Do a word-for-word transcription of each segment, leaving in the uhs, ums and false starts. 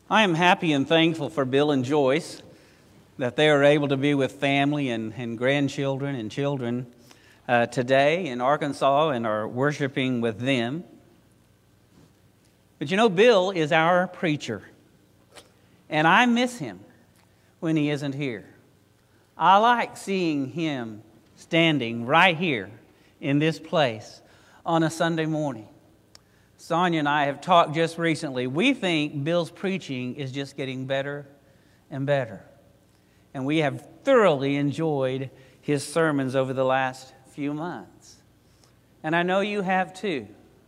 I am happy and thankful for Bill and Joyce that they are able to be with family and, and grandchildren and children uh, today in Arkansas and are worshiping with them. But you know, Bill is our preacher, and I miss him when he isn't here. I like seeing him standing right here in this place on a Sunday morning. Sonia and I have talked just recently. We think Bill's preaching is just getting better and better. And we have thoroughly enjoyed his sermons over the last few months. And I know you have too.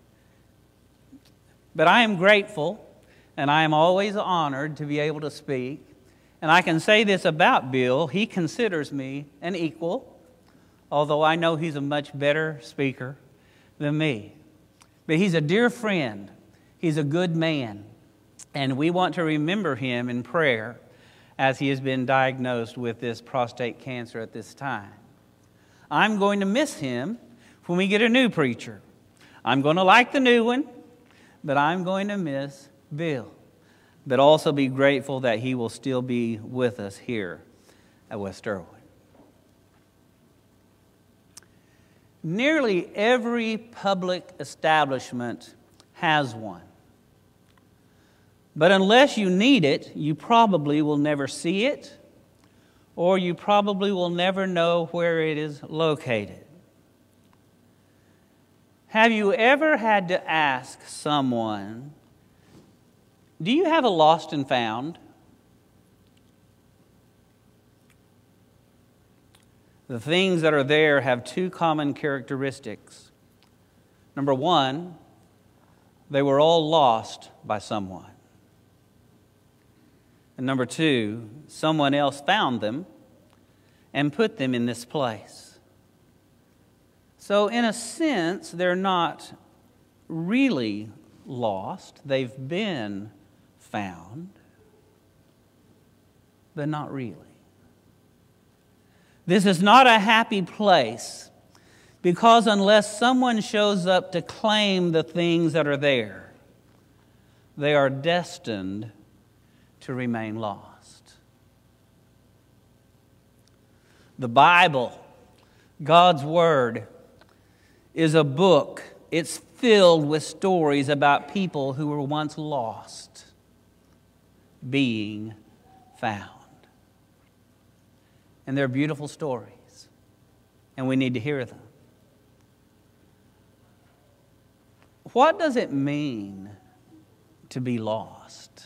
But I am grateful, and I am always honored to be able to speak. And I can say this about Bill: he considers me an equal, although I know he's a much better speaker than me. But he's a dear friend. He's a good man. And we want to remember him in prayer as he has been diagnosed with this prostate cancer at this time. I'm going to miss him when we get a new preacher. I'm going to like the new one, but I'm going to miss Bill. But also be grateful that he will still be with us here at West Erwin. Nearly every public establishment has one. But unless you need it, you probably will never see it, or you probably will never know where it is located. Have you ever had to ask someone, do you have a lost and found? The things that are there have two common characteristics. Number one, they were all lost by someone. And number two, someone else found them and put them in this place. So in a sense, they're not really lost. They've been found, but not really. This is not a happy place, because unless someone shows up to claim the things that are there, they are destined to remain lost. The Bible, God's Word, is a book. It's filled with stories about people who were once lost being found. And they're beautiful stories, and we need to hear them. What does it mean to be lost?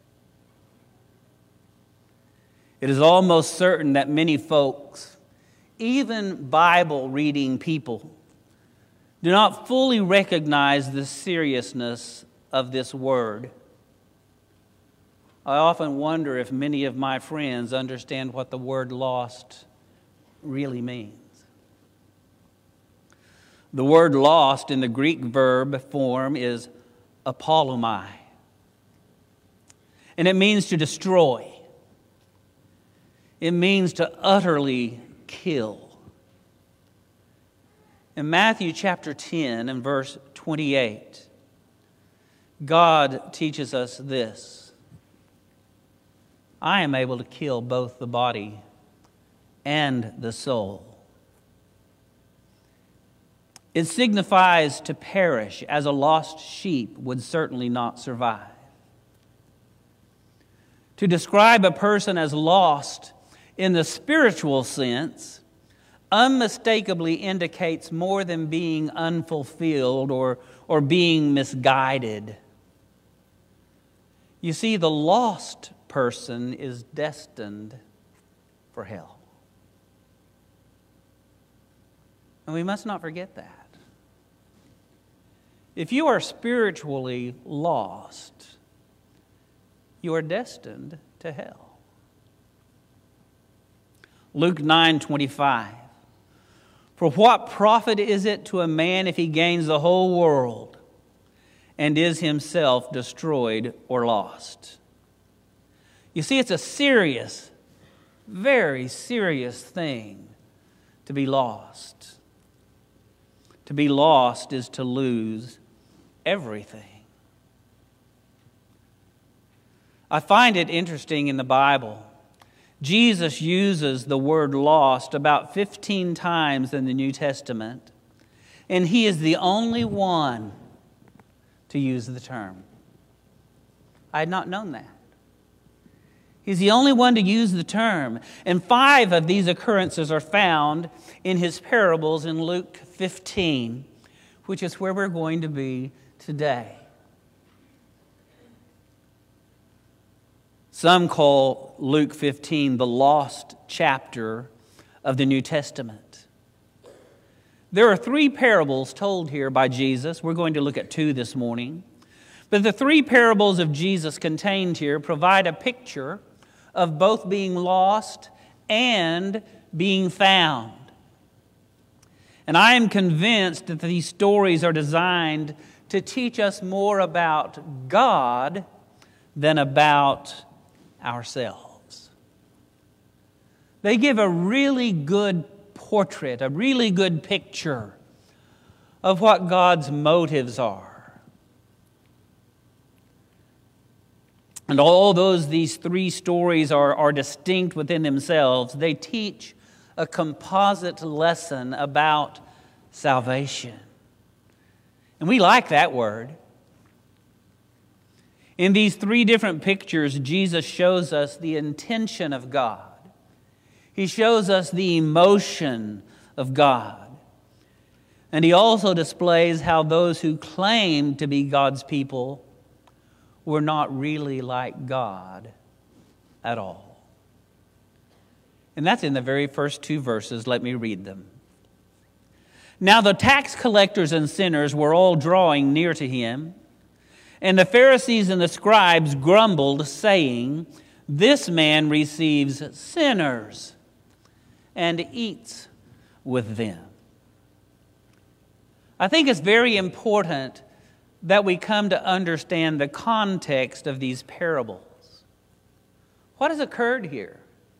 It is almost certain that many folks, even Bible-reading people, do not fully recognize the seriousness of this word. I often wonder if many of my friends understand what the word lost really means. The word lost in the Greek verb form is apolumai, and it means to destroy. It means to utterly kill. In Matthew chapter ten and verse twenty-eight, God teaches us this: I am able to kill both the body and the soul. It signifies to perish, as a lost sheep would certainly not survive. To describe a person as lost in the spiritual sense unmistakably indicates more than being unfulfilled or, or being misguided. You see, the lost person is destined for hell. And we must not forget that. If you are spiritually lost, you are destined to hell. Luke nine twenty-five. For what profit is it to a man if he gains the whole world and is himself destroyed or lost? You see, it's a serious, very serious thing to be lost. To be lost is to lose everything. I find it interesting in the Bible. Jesus uses the word lost about fifteen times in the New Testament, and he is the only one to use the term. I had not known that. He's the only one to use the term, and five of these occurrences are found in his parables in Luke fifteen, which is where we're going to be today. Some call Luke fifteen the lost chapter of the New Testament. There are three parables told here by Jesus. We're going to look at two this morning. But the three parables of Jesus contained here provide a picture of both being lost and being found. And I am convinced that these stories are designed to teach us more about God than about ourselves. They give a really good portrait, a really good picture of what God's motives are. And although these three stories are, are distinct within themselves, they teach a composite lesson about salvation. And we like that word. In these three different pictures, Jesus shows us the intention of God. He shows us the emotion of God. And he also displays how those who claim to be God's people were not really like God at all. And that's in the very first two verses. Let me read them. Now the tax collectors and sinners were all drawing near to him, and the Pharisees and the scribes grumbled, saying, "This man receives sinners and eats with them." I think it's very important that we come to understand the context of these parables. What has occurred here?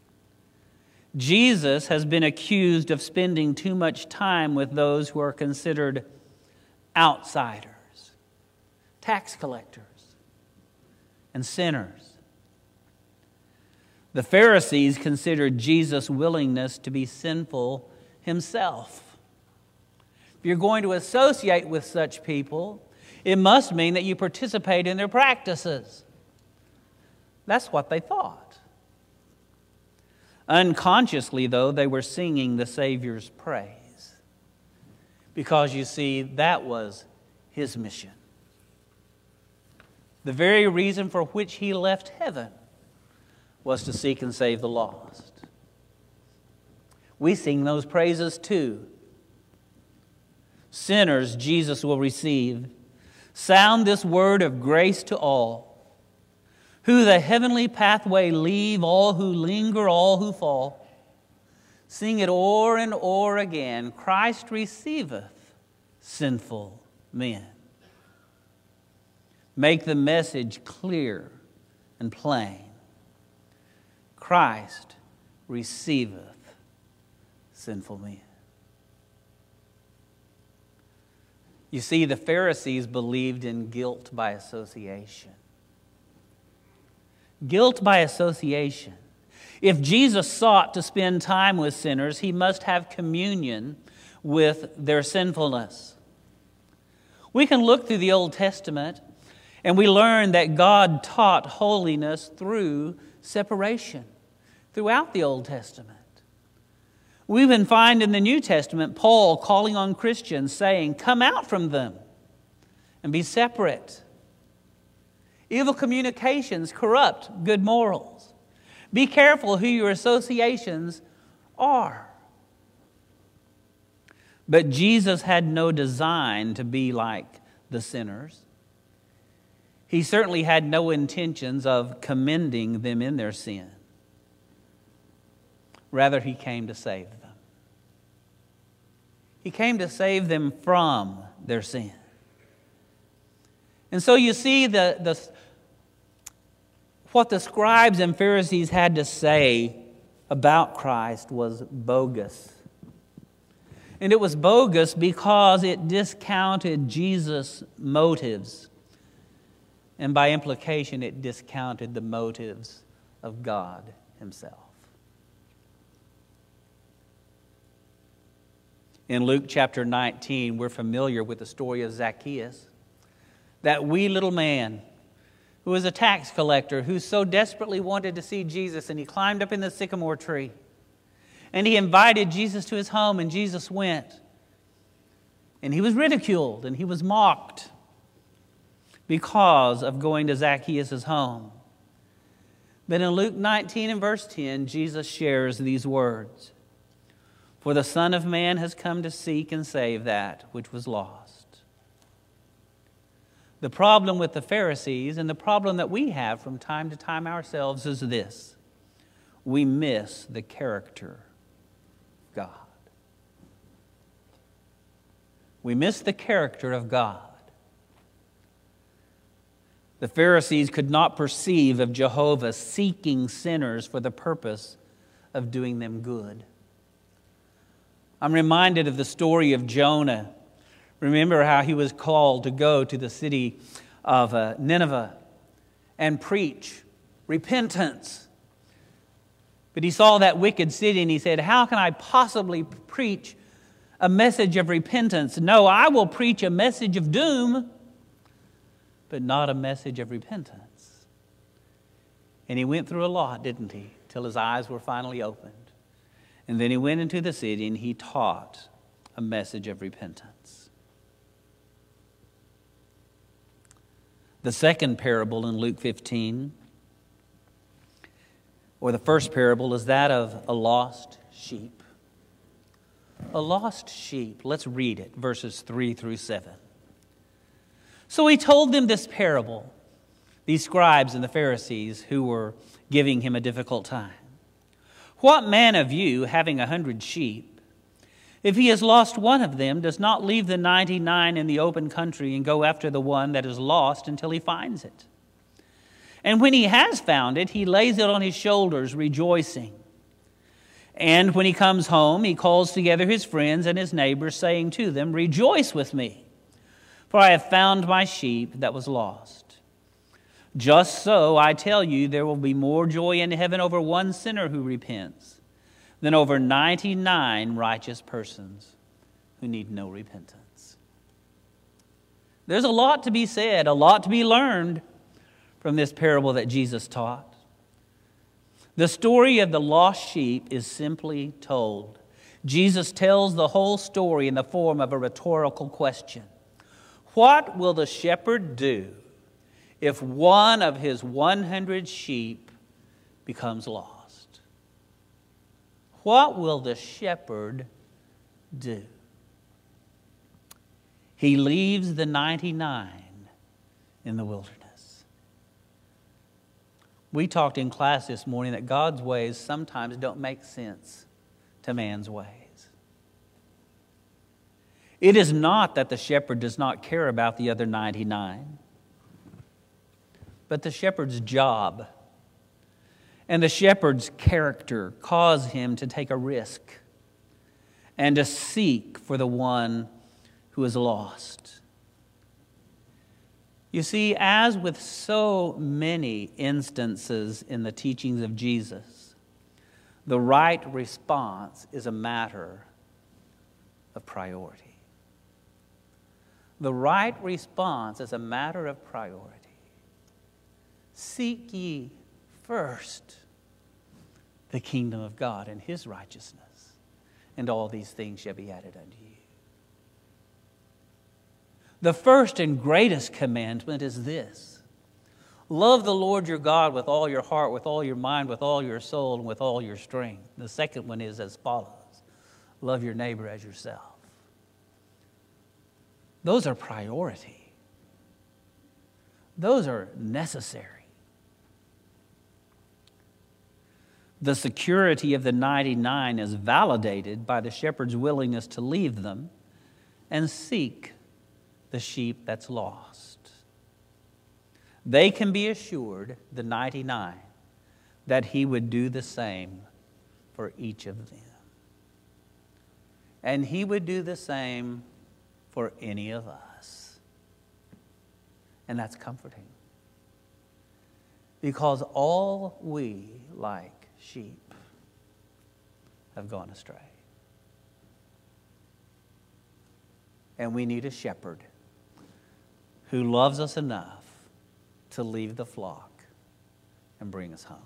Jesus has been accused of spending too much time with those who are considered outsiders, tax collectors, and sinners. The Pharisees considered Jesus' willingness to be sinful himself. If you're going to associate with such people, it must mean that you participate in their practices. That's what they thought. Unconsciously, though, they were singing the Savior's praise, because, you see, that was his mission. The very reason for which he left heaven was to seek and save the lost. We sing those praises too. Sinners Jesus will receive. Sound this word of grace to all. Who the heavenly pathway leave, all who linger, all who fall. Sing it o'er and o'er again. Christ receiveth sinful men. Make the message clear and plain. Christ receiveth sinful men. You see, the Pharisees believed in guilt by association. Guilt by association. If Jesus sought to spend time with sinners, he must have communion with their sinfulness. We can look through the Old Testament and we learn that God taught holiness through separation throughout the Old Testament. We even find in the New Testament Paul calling on Christians saying, "Come out from them and be separate." Evil communications corrupt good morals. Be careful who your associations are. But Jesus had no design to be like the sinners. He certainly had no intentions of commending them in their sin. Rather, he came to save them. He came to save them from their sin. And so you see the, the, what the scribes and Pharisees had to say about Christ was bogus. And it was bogus because it discounted Jesus' motives And by implication, it discounted the motives of God himself. In Luke chapter nineteen, we're familiar with the story of Zacchaeus, that wee little man who was a tax collector who so desperately wanted to see Jesus, and he climbed up in the sycamore tree. And he invited Jesus to his home, and Jesus went. And he was ridiculed, and he was mocked because of going to Zacchaeus' home. But in Luke nineteen and verse ten, Jesus shares these words. For the Son of Man has come to seek and save that which was lost. The problem with the Pharisees, and the problem that we have from time to time ourselves, is this. We miss the character of God. We miss the character of God. The Pharisees could not perceive of Jehovah seeking sinners for the purpose of doing them good. I'm reminded of the story of Jonah. Remember how he was called to go to the city of uh, Nineveh and preach repentance. But he saw that wicked city and he said, how can I possibly preach a message of repentance? No, I will preach a message of doom, but not a message of repentance. And he went through a lot, didn't he, till his eyes were finally opened. And then he went into the city and he taught a message of repentance. The second parable in Luke fifteen, or the first parable, is that of a lost sheep. A lost sheep. Let's read it, verses three through seven. So he told them this parable, these scribes and the Pharisees who were giving him a difficult time. What man of you, having a hundred sheep, if he has lost one of them, does not leave the ninety-nine in the open country and go after the one that is lost until he finds it? And when he has found it, he lays it on his shoulders, rejoicing. And when he comes home, he calls together his friends and his neighbors, saying to them, rejoice with me, for I have found my sheep that was lost. Just so, I tell you, there will be more joy in heaven over one sinner who repents than over ninety-nine righteous persons who need no repentance. There's a lot to be said, a lot to be learned from this parable that Jesus taught. The story of the lost sheep is simply told. Jesus tells the whole story in the form of a rhetorical question. What will the shepherd do if one of his one hundred sheep becomes lost? What will the shepherd do? He leaves the ninety-nine in the wilderness. We talked in class this morning that God's ways sometimes don't make sense to man's ways. It is not that the shepherd does not care about the other ninety-nine. But the shepherd's job and the shepherd's character cause him to take a risk and to seek for the one who is lost. You see, as with so many instances in the teachings of Jesus, the right response is a matter of priority. The right response is a matter of priority. Seek ye first the kingdom of God and his righteousness, and all these things shall be added unto you. The first and greatest commandment is this: love the Lord your God with all your heart, with all your mind, with all your soul, and with all your strength. The second one is as follows: love your neighbor as yourself. Those are priority. Those are necessary. The security of the ninety-nine is validated by the shepherd's willingness to leave them and seek the sheep that's lost. They can be assured, the ninety-nine, that he would do the same for each of them. And he would do the same for any of us. And that's comforting. because all we, like sheep, have gone astray. And we need a shepherd who loves us enough to leave the flock and bring us home.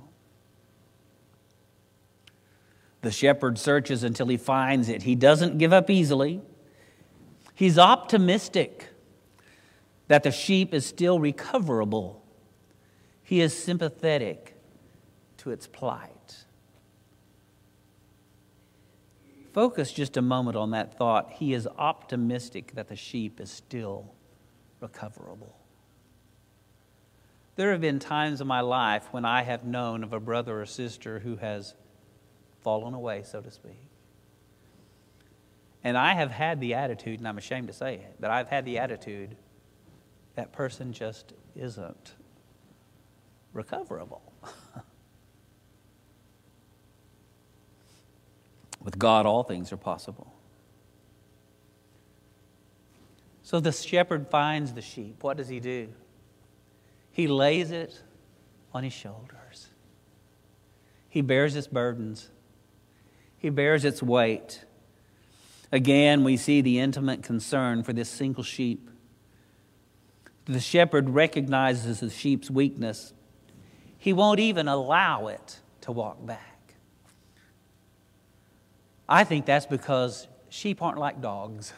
The shepherd searches until he finds it. He doesn't give up easily. He's optimistic that the sheep is still recoverable. He is sympathetic to its plight. Focus just a moment on that thought. He is optimistic that the sheep is still recoverable. There have been times in my life when I have known of a brother or sister who has fallen away, so to speak. And I have had the attitude, and I'm ashamed to say it, but I've had the attitude, that person just isn't recoverable. With God, all things are possible. So the shepherd finds the sheep. What does he do? He lays it on his shoulders. He bears its burdens. He bears its weight. Again, we see the intimate concern for this single sheep. The shepherd recognizes the sheep's weakness. He won't even allow it to walk back. I think that's because sheep aren't like dogs.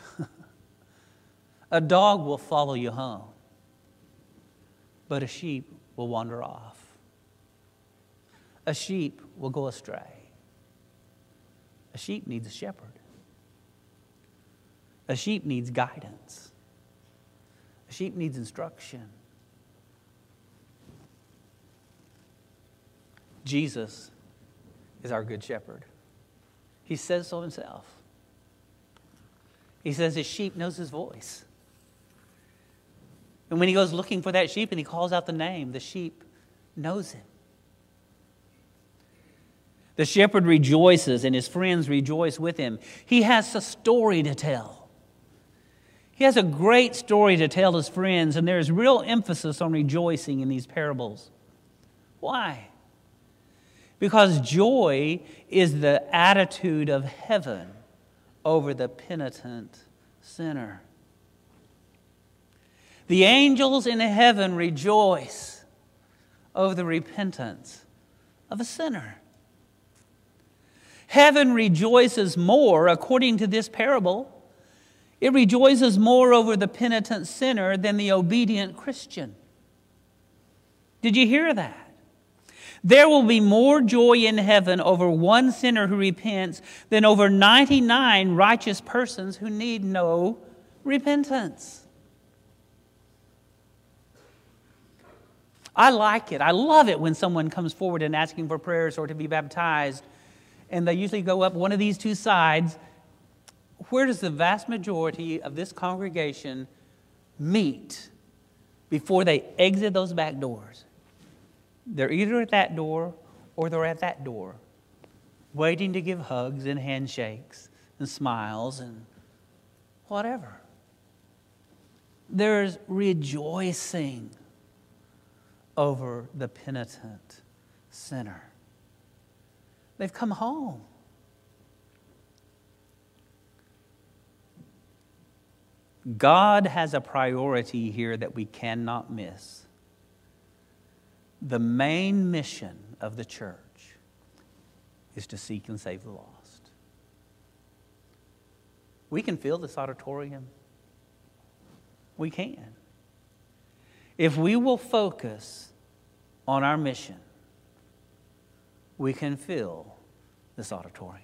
A dog will follow you home, but a sheep will wander off. A sheep will go astray. A sheep needs a shepherd. A sheep needs guidance. A sheep needs instruction. Jesus is our good shepherd. He says so himself. He says his sheep knows his voice. And when he goes looking for that sheep and he calls out the name, the sheep knows him. The shepherd rejoices and his friends rejoice with him. He has a story to tell. He has a great story to tell his friends, and there's real emphasis on rejoicing in these parables. Why? Because joy is the attitude of heaven over the penitent sinner. The angels in heaven rejoice over the repentance of a sinner. Heaven rejoices more, according to this parable, it rejoices more over the penitent sinner than the obedient Christian. Did you hear that? There will be more joy in heaven over one sinner who repents than over ninety-nine righteous persons who need no repentance. I like it. I love it when someone comes forward and asking for prayers or to be baptized, and they usually go up one of these two sides. Where does the vast majority of this congregation meet before they exit those back doors? They're either at that door or they're at that door, waiting to give hugs and handshakes and smiles and whatever. There's rejoicing over the penitent sinner. They've come home. God has a priority here that we cannot miss. The main mission of the church is to seek and save the lost. We can fill this auditorium. We can. If we will focus on our mission, we can fill this auditorium.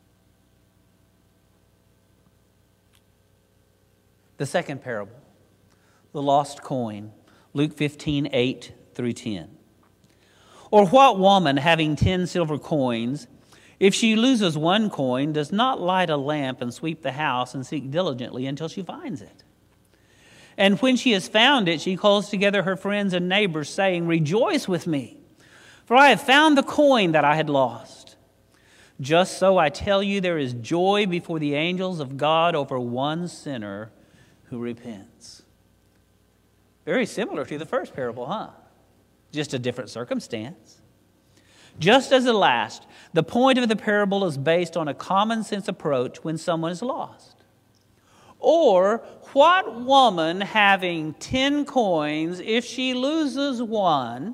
The second parable, the lost coin, Luke fifteen, eight through ten. Or what woman, having ten silver coins, if she loses one coin, does not light a lamp and sweep the house and seek diligently until she finds it? And when she has found it, she calls together her friends and neighbors, saying, "Rejoice with me, for I have found the coin that I had lost." Just so I tell you, there is joy before the angels of God over one sinner who repents. Very similar to the first parable, huh? just a different circumstance. Just as the last, the point of the parable is based on a common sense approach when someone is lost. Or, what woman having ten coins, if she loses one,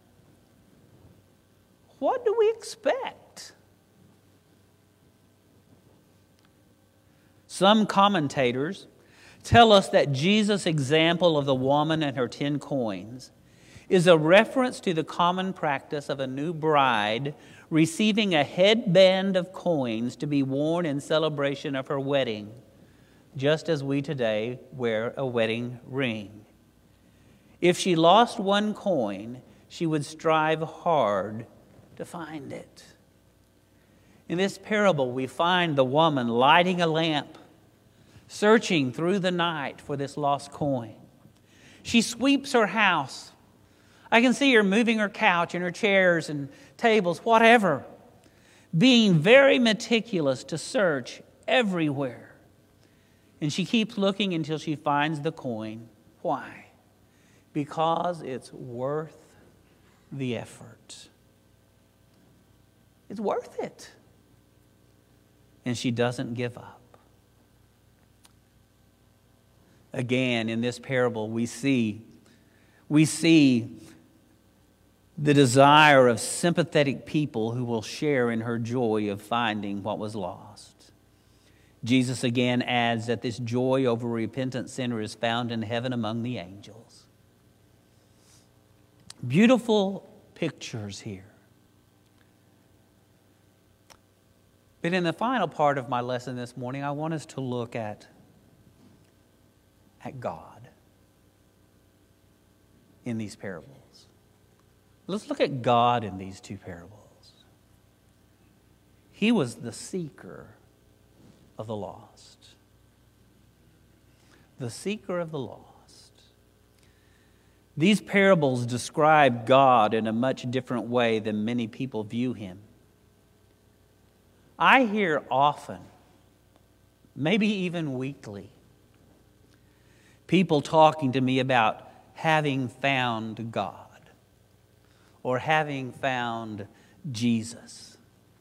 what do we expect? Some commentators tell us that Jesus' example of the woman and her ten coins is a reference to the common practice of a new bride receiving a headband of coins to be worn in celebration of her wedding, just as we today wear a wedding ring. If she lost one coin, she would strive hard to find it. In this parable, we find the woman lighting a lamp, searching through the night for this lost coin. She sweeps her house. I can see her moving her couch and her chairs and tables, whatever, being very meticulous to search everywhere. And she keeps looking until she finds the coin. Why? Because it's worth the effort. It's worth it. And she doesn't give up. Again, in this parable, we see, we see the desire of sympathetic people who will share in her joy of finding what was lost. Jesus again adds that this joy over a repentant sinner is found in heaven among the angels. Beautiful pictures here. But in the final part of my lesson this morning, I want us to look at, at God in these parables. Let's look at God in these two parables. He was the seeker of the lost. The seeker of the lost. These parables describe God in a much different way than many people view him. I hear often, maybe even weekly, people talking to me about having found God or having found Jesus.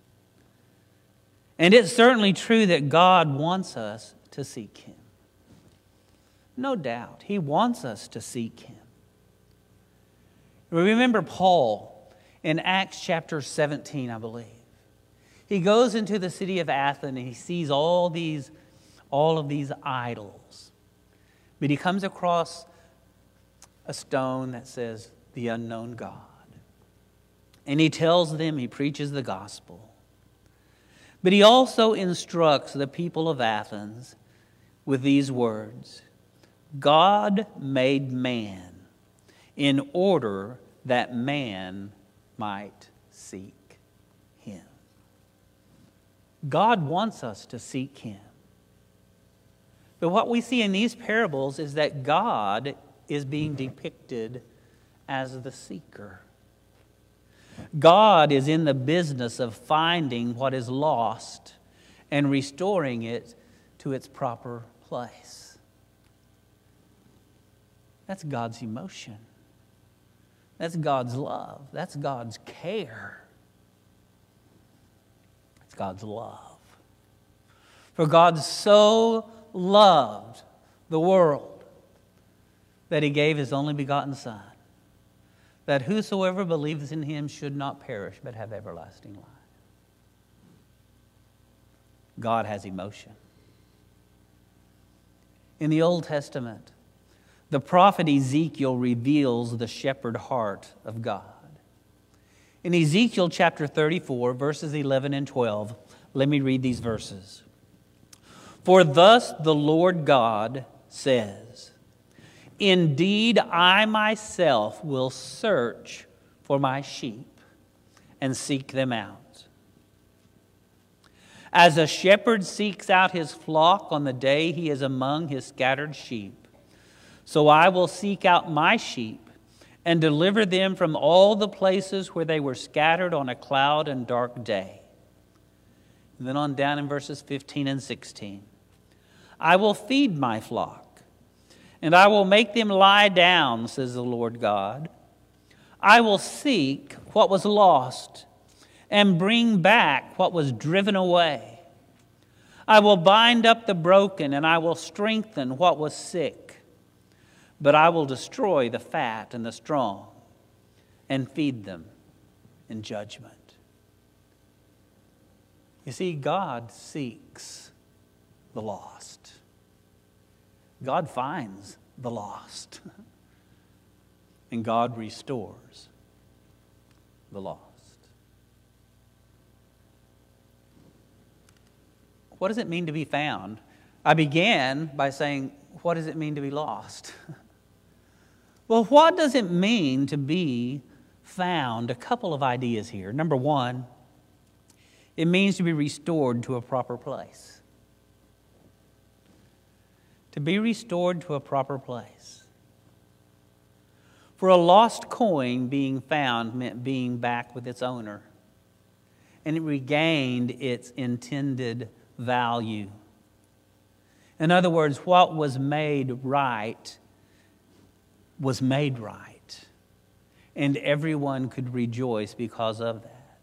And it's certainly true that God wants us to seek him. No doubt, he wants us to seek him. Remember Paul in Acts chapter seventeen, I believe. He goes into the city of Athens and he sees all these, all of these idols. But he comes across a stone that says, the unknown God. And he tells them, he preaches the gospel. But he also instructs the people of Athens with these words, God made man in order that man might seek him. God wants us to seek him. But what we see in these parables is that God is being depicted as the seeker. God is in the business of finding what is lost and restoring it to its proper place. That's God's emotion. That's God's love. That's God's care. It's God's love. For God so loved the world that he gave his only begotten Son, that whosoever believes in him should not perish but have everlasting life. God has emotion. In the Old Testament, the prophet Ezekiel reveals the shepherd heart of God. In Ezekiel chapter thirty-four, verses eleven and twelve, let me read these verses. For thus the Lord God says, indeed, I myself will search for my sheep and seek them out. As a shepherd seeks out his flock on the day he is among his scattered sheep, so I will seek out my sheep and deliver them from all the places where they were scattered on a cloud and dark day. And then on down in verses fifteen and sixteen. I will feed my flock, and I will make them lie down, says the Lord God. I will seek what was lost and bring back what was driven away. I will bind up the broken and I will strengthen what was sick. But I will destroy the fat and the strong and feed them in judgment. You see, God seeks the lost. God finds the lost. And God restores the lost. What does it mean to be found? I began by saying, what does it mean to be lost? Well, what does it mean to be found? A couple of ideas here. Number one, it means to be restored to a proper place. To be restored to a proper place. For a lost coin being found meant being back with its owner. And it regained its intended value. In other words, what was made right was made right. And everyone could rejoice because of that.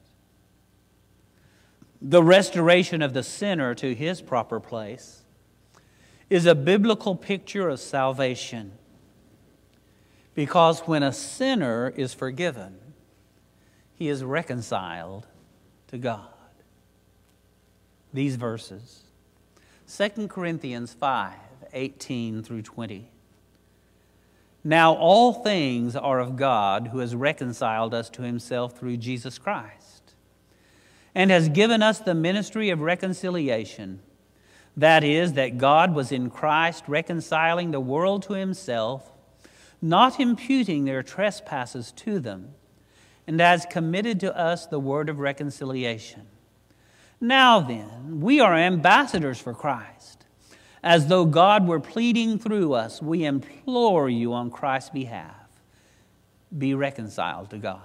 The restoration of the sinner to his proper place is a biblical picture of salvation. Because when a sinner is forgiven, he is reconciled to God. These verses, Second Corinthians five, eighteen through twenty. Now all things are of God, who has reconciled us to himself through Jesus Christ, and has given us the ministry of reconciliation. That is, that God was in Christ reconciling the world to himself, not imputing their trespasses to them, and has committed to us the word of reconciliation. Now then, we are ambassadors for Christ. As though God were pleading through us, we implore you on Christ's behalf, be reconciled to God.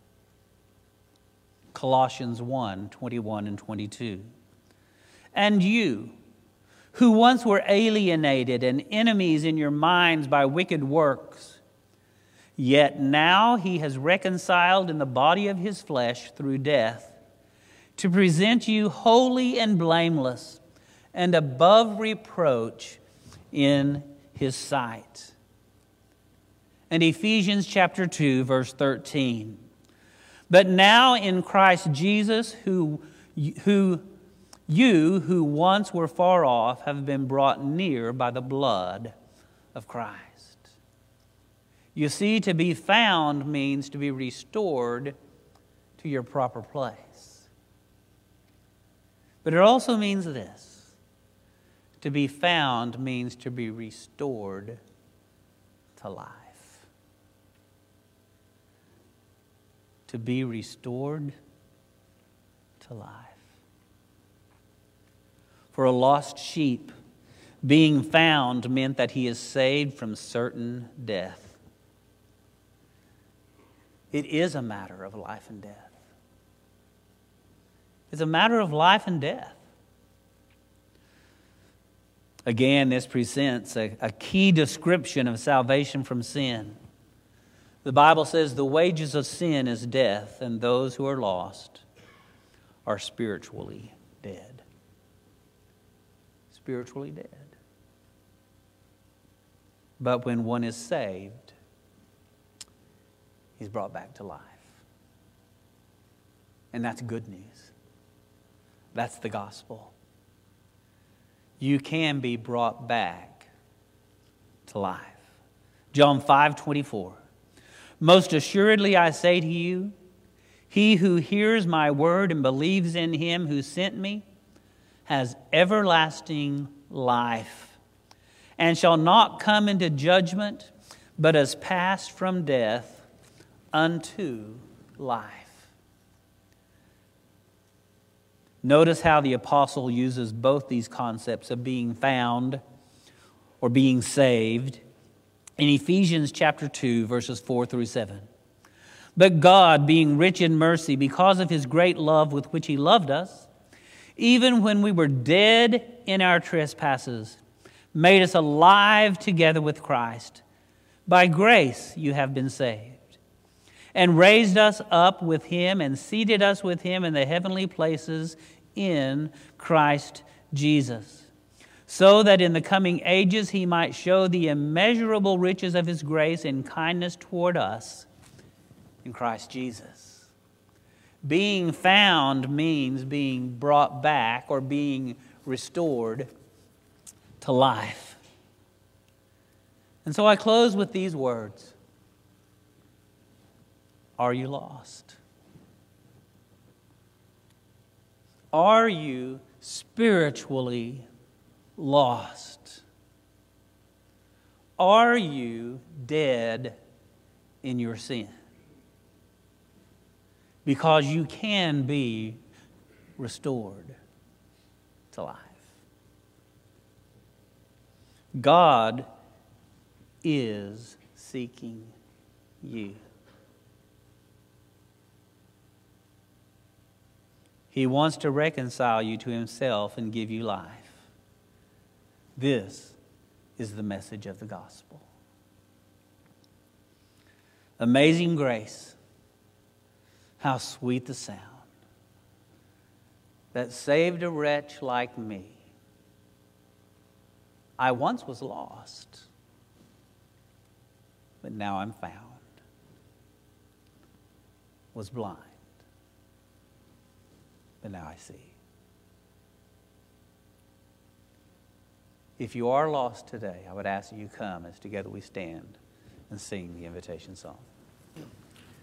Colossians one, twenty-one and twenty-two. And you, who once were alienated and enemies in your minds by wicked works, yet now he has reconciled in the body of his flesh through death, to present you holy and blameless and above reproach in his sight. And Ephesians chapter two, verse thirteen. But now in Christ Jesus, who, who you who once were far off have been brought near by the blood of Christ. You see, to be found means to be restored to your proper place. But it also means this. To be found means to be restored to life. To be restored to life. For a lost sheep, being found meant that he is saved from certain death. It is a matter of life and death. It's a matter of life and death. Again, this presents a, a key description of salvation from sin. The Bible says the wages of sin is death, and those who are lost are spiritually dead. Spiritually dead. But when one is saved, he's brought back to life. And that's good news. That's the gospel. You can be brought back to life. John five twenty-four. Most assuredly I say to you, he who hears my word and believes in him who sent me has everlasting life, and shall not come into judgment, but has passed from death unto life. Notice how the apostle uses both these concepts of being found or being saved in Ephesians chapter two, verses four through seven. But God, being rich in mercy, because of his great love with which he loved us, even when we were dead in our trespasses, made us alive together with Christ. By grace you have been saved. and raised us up with him and seated us with him in the heavenly places in Christ Jesus, so that in the coming ages he might show the immeasurable riches of his grace and kindness toward us in Christ Jesus. Being found means being brought back or being restored to life. And so I close with these words. Are you lost? Are you spiritually lost? Are you dead in your sin? Because you can be restored to life. God is seeking you. He wants to reconcile you to himself and give you life. This is the message of the gospel. Amazing grace. How sweet the sound that saved a wretch like me. I once was lost, but now I'm found. Was blind, but now I see. If you are lost today, I would ask that you come as together we stand and sing the invitation song.